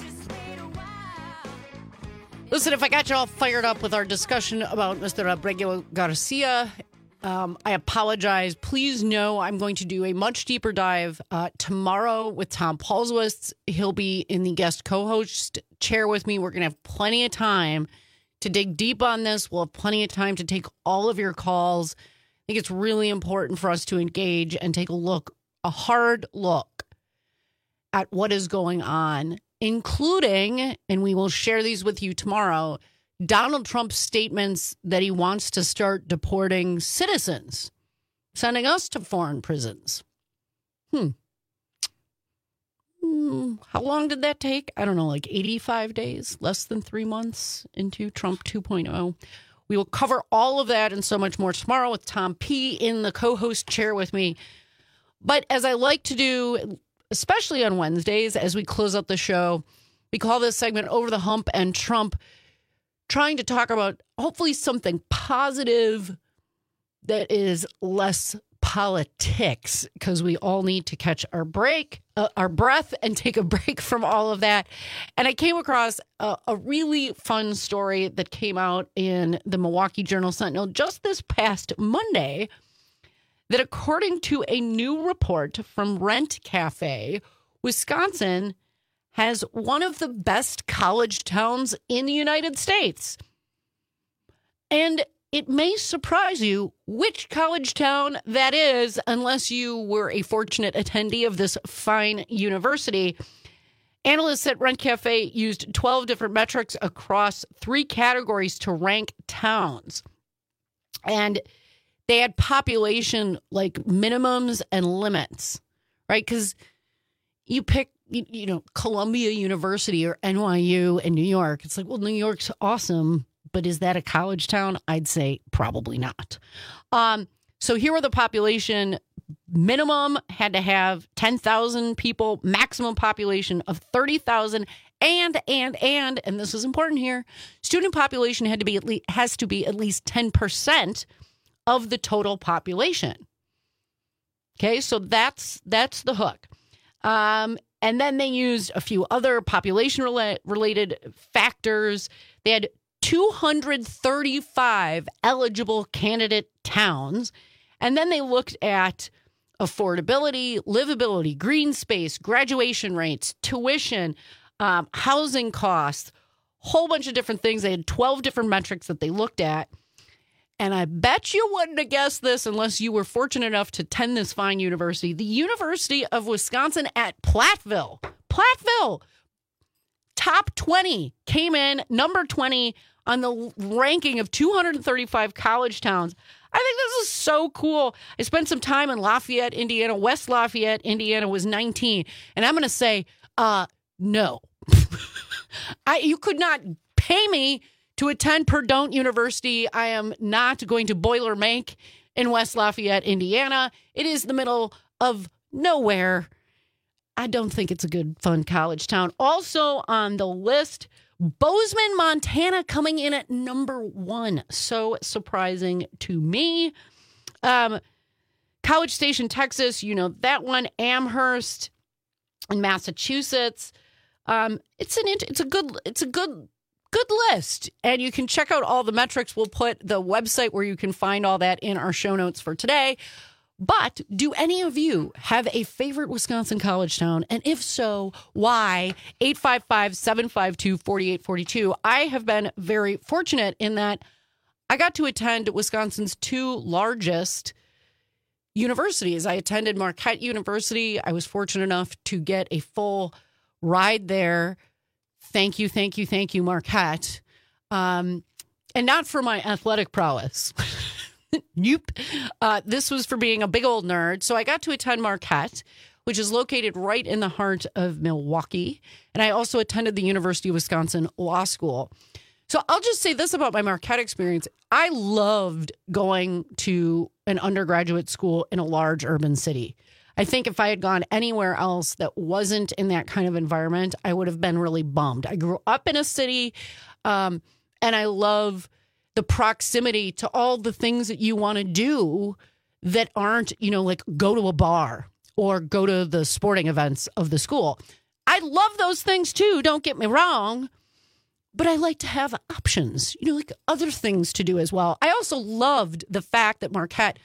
Listen, if I got you all fired up with our discussion about Mister Abrego Garcia, um, I apologize. Please know I'm going to do a much deeper dive uh, tomorrow with Tom Paulswitz. He'll be in the guest co-host chair with me. We're going to have plenty of time to dig deep on this. We'll have plenty of time to take all of your calls. I think it's really important for us to engage and take a look, a hard look at what is going on, including, and we will share these with you tomorrow, Donald Trump's statements that he wants to start deporting citizens, sending us to foreign prisons. Hmm. hmm. How long did that take? I don't know, like eighty-five days, less than three months into Trump two point oh. We will cover all of that and so much more tomorrow with Tom P. in the co-host chair with me. But as I like to do, especially on Wednesdays, as we close out the show, we call this segment Over the Hump, and Trump, trying to talk about hopefully something positive that is less politics, because we all need to catch our break, uh, our breath, and take a break from all of that. And I came across a, a really fun story that came out in the Milwaukee Journal-Sentinel just this past Monday, that according to a new report from Rent Cafe, Wisconsin has one of the best college towns in the United States. And it may surprise you which college town that is, unless you were a fortunate attendee of this fine university. Analysts at Rent Cafe used twelve different metrics across three categories to rank towns. And they had population like minimums and limits, right? Because you pick, you, you know, Columbia University or N Y U in New York. It's like, well, New York's awesome, but is that a college town? I'd say probably not. Um, so here are the population. Minimum had to have ten thousand people, maximum population of thirty thousand. And, and, and, and this is important here, student population had to be at least, has to be at least ten percent of the total population. Okay, so that's that's the hook. Um, And then they used a few other population-related factors. They had two hundred thirty-five eligible candidate towns. And then they looked at affordability, livability, green space, graduation rates, tuition, um, housing costs, whole bunch of different things. They had twelve different metrics that they looked at. And I bet you wouldn't have guessed this unless you were fortunate enough to attend this fine university. The University of Wisconsin at Platteville. Platteville, top twenty, came in number twenty on the ranking of two hundred thirty-five college towns. I think this is so cool. I spent some time in Lafayette, Indiana. West Lafayette, Indiana was nineteen. And I'm going to say, uh, no. I You could not pay me to attend Purdue University. I am not going to Boilermaker in West Lafayette, Indiana. It is the middle of nowhere. I don't think it's a good, fun college town. Also on the list, Bozeman, Montana, coming in at number one. So surprising to me. Um, College Station, Texas, you know that one. Amherst in Massachusetts. Um, it's an it's a good it's a good good list, and you can check out all the metrics. We'll put the website where you can find all that in our show notes for today. But do any of you have a favorite Wisconsin college town? And if so, why? eight five five, seven five two, four eight four two. I have been very fortunate in that I got to attend Wisconsin's two largest universities. I attended Marquette University. I was fortunate enough to get a full ride there. Thank you, thank you, thank you, Marquette. Um, and not for my athletic prowess. Nope. Uh, this was for being a big old nerd. So I got to attend Marquette, which is located right in the heart of Milwaukee. And I also attended the University of Wisconsin Law School. So I'll just say this about my Marquette experience. I loved going to an undergraduate school in a large urban city. I think if I had gone anywhere else that wasn't in that kind of environment, I would have been really bummed. I grew up in a city, um, and I love the proximity to all the things that you want to do that aren't, you know, like go to a bar or go to the sporting events of the school. I love those things too, don't get me wrong, but I like to have options, you know, like other things to do as well. I also loved the fact that Marquette,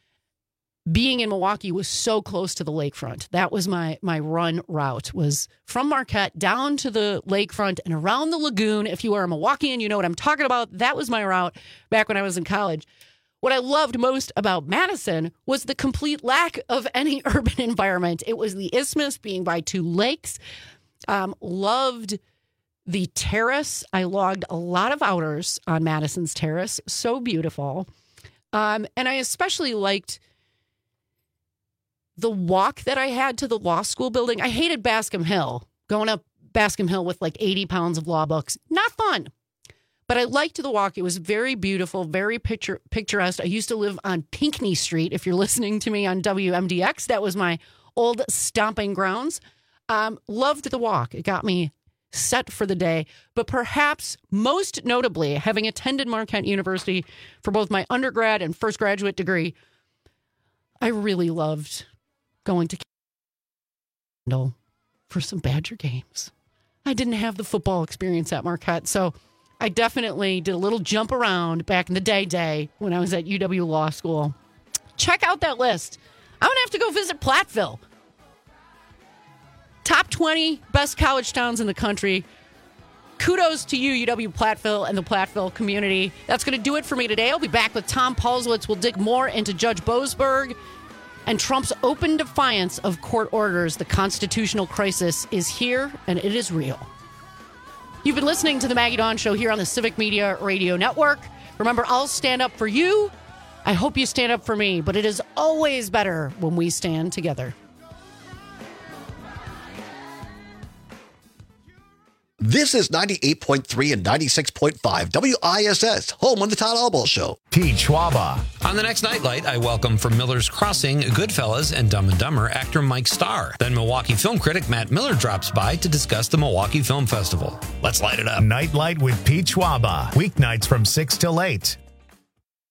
being in Milwaukee, was so close to the lakefront. That was my my run route, was from Marquette down to the lakefront and around the lagoon. If you are a Milwaukeean, you know what I'm talking about. That was my route back when I was in college. What I loved most about Madison was the complete lack of any urban environment. It was the isthmus being by two lakes. Um, loved the terrace. I logged a lot of outers on Madison's terrace. So beautiful. Um, and I especially liked the walk that I had to the law school building. I hated Bascom Hill, going up Bascom Hill with like eighty pounds of law books. Not fun. But I liked the walk. It was very beautiful, very picture, picturesque. I used to live on Pinckney Street. If you're listening to me on W M D X, that was my old stomping grounds. Um, loved the walk. It got me set for the day. But perhaps most notably, having attended Marquette University for both my undergrad and first graduate degree, I really loved going to Kendall for some Badger games. I didn't have the football experience at Marquette, so I definitely did a little jump around back in the day day when I was at U W Law School. Check out that list. I'm going to have to go visit Platteville. Top twenty best college towns in the country. Kudos to you, U W Platteville and the Platteville community. That's going to do it for me today. I'll be back with Tom Paulswitz. We'll dig more into Judge Boasberg and Trump's open defiance of court orders. The constitutional crisis is here, and it is real. You've been listening to the Maggie Dawn Show here on the Civic Media Radio Network. Remember, I'll stand up for you. I hope you stand up for me, but it is always better when we stand together. This is ninety-eight point three and ninety-six point five W I S S, home of the Todd Albaugh Show. Teach Schwaba. On the next Nightlight, I welcome from Miller's Crossing, Goodfellas, and Dumb and Dumber actor Mike Starr. Then Milwaukee film critic Matt Miller drops by to discuss the Milwaukee Film Festival. Let's light it up. Nightlight with Pete Schwaba. Weeknights from six till eight.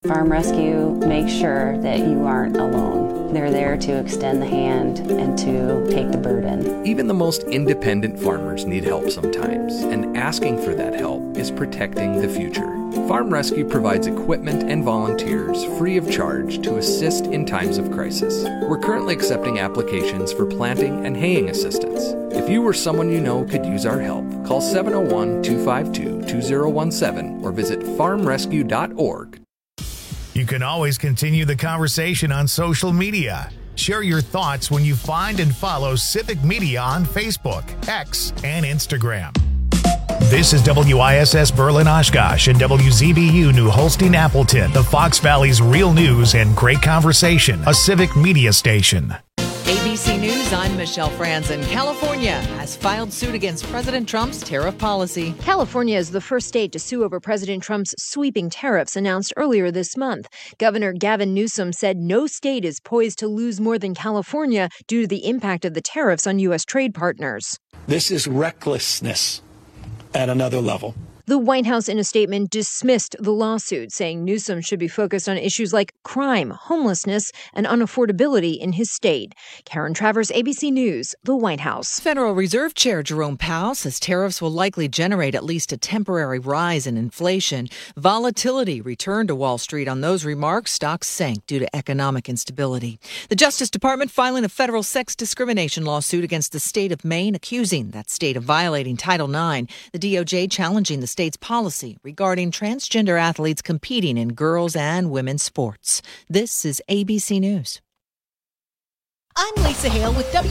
Farm Rescue makes sure that you aren't alone. They're there to extend the hand and to take the burden. Even the most independent farmers need help sometimes, and asking for that help is protecting the future. Farm Rescue provides equipment and volunteers free of charge to assist in times of crisis. We're currently accepting applications for planting and haying assistance. If you or someone you know could use our help, call seven oh one, two five two, two oh one seven or visit farm rescue dot org. You can always continue the conversation on social media. Share your thoughts when you find and follow Civic Media on Facebook, X, and Instagram. This is W I S S Berlin Oshkosh and W Z B U New Holstein Appleton, the Fox Valley's real news and great conversation, a Civic Media station. A B C News, I'm Michelle Franzen. California has filed suit against President Trump's tariff policy. California is the first state to sue over President Trump's sweeping tariffs announced earlier this month. Governor Gavin Newsom said no state is poised to lose more than California due to the impact of the tariffs on U S trade partners. This is recklessness at another level. The White House, in a statement, dismissed the lawsuit, saying Newsom should be focused on issues like crime, homelessness, and unaffordability in his state. Karen Travers, A B C News, the White House. Federal Reserve Chair Jerome Powell says tariffs will likely generate at least a temporary rise in inflation. Volatility returned to Wall Street on those remarks. Stocks sank due to economic instability. The Justice Department filing a federal sex discrimination lawsuit against the state of Maine, accusing that state of violating Title nine. The D O J challenging the state's policy regarding transgender athletes competing in girls' and women's sports. This is A B C News. I'm Lisa Hale with W.